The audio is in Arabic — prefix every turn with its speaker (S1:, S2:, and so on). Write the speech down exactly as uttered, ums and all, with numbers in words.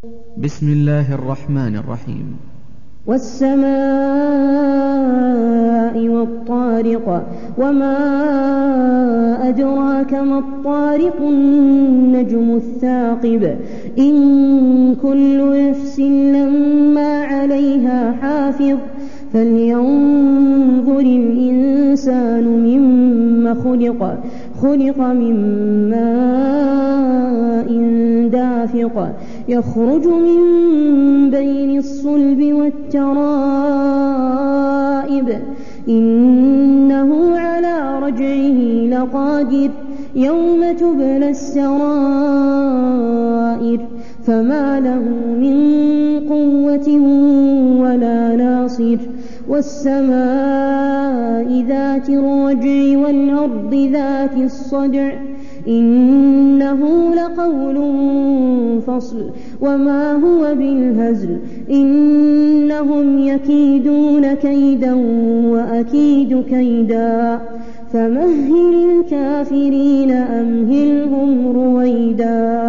S1: بسم الله الرحمن الرحيم.
S2: والسماء والطارق وما أدراك ما الطارق النجم الثاقب إن كل نفس لما عليها حافظ فلينظر الإنسان مما خلق خلق من ماء دافق يخرج من بين الصلب والترائب إنه على رجعه لقادر يوم تبلى السرائر فما له من قوة ولا ناصر والسماء ذات الرجع والأرض ذات الصدع إنه لقول فصل وما هو بالهزل إنهم يكيدون كيدا وأكيد كيدا فمهل الكافرين أمهلهم رويدا.